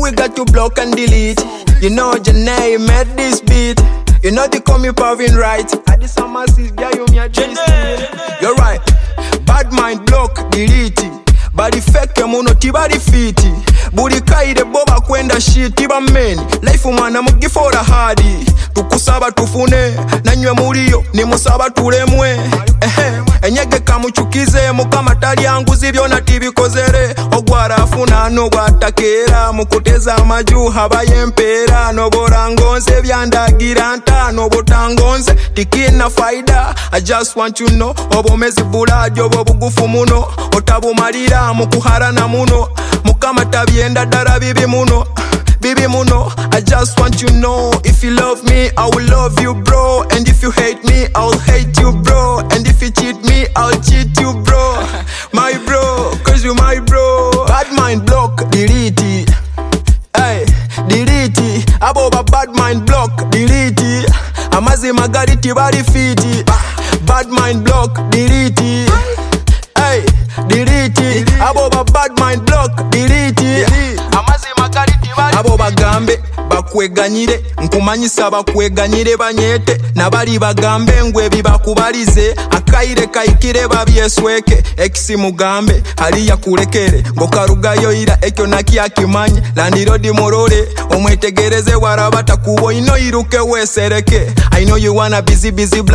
we got to block and delete. You know Janae made this beat. You know they call me Pavin right. I did some masses, yeah, you're right. Bad mind block, delete. Body fake muno tibali fiti. Buri kaide boba kwenda shit tiba men. Life umana mugifora hadi. Tukusaba tufune nanywe muliyo nimusaba tulemwe. Enyege kamuchukize mukama tali yangu zibyona tibikozere. Ogwara afuna no gwatakera mukuteza amaju habaye mpera no borangonze byandagira ntano botangonze tikina faida. I just want you know obomezi buladi obobugufu muno otabumalira mukuharana muno mukama tabyenda dara bibi muno. Baby muno, I just want you know. If you love me, I will love you bro. And if you hate me, I'll hate you bro. And if you cheat me, I'll cheat you bro. My bro, cause you my bro. Bad mind block, delete it. Hey, delete it. Aboba bad mind block, delete it. Amazi magari tibari fiti. Bad mind block, delete it. Hey, delete it. Aboba bad mind block, delete it. Amazi magari tibari. Abo bagambe bakweganyire nkumanyisa bakweganyire banyete nabali bagambe ngwe bibakubalize akaire kayikire babyesweke ekisi mugambe ali yakulekere ngokarugayo ira ekyo nakiyakimanye landilodi morore omwetegereze warabata kubo ino iruke wesereke. I know you wanna busy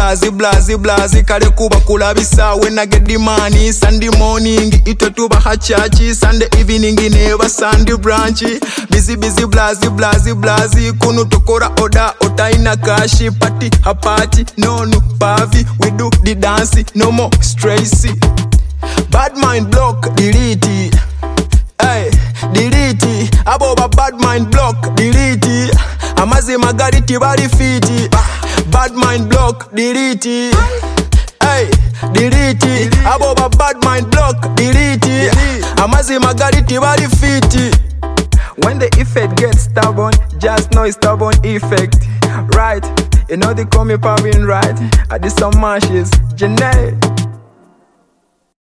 blazi kale kuba kulabisa when I get the money. Sunday morning ito tuba hachachi, Sunday evening never Sunday branch. Busy blazi kunu tokora oda otaina kashi party hapati no pavi we do the dance no more stressy. Bad mind block delete it. Hey, delete it. Aboba bad mind block delete it. Amazi magari tibali fiti. Bad mind block delete it. Hey, delete it. Aboba bad mind block delete it. Amazi magari tibali fiti. When the effect gets stubborn, just know it's stubborn effect. Right, you know they call me Pavin right. I did some mashes, Janae.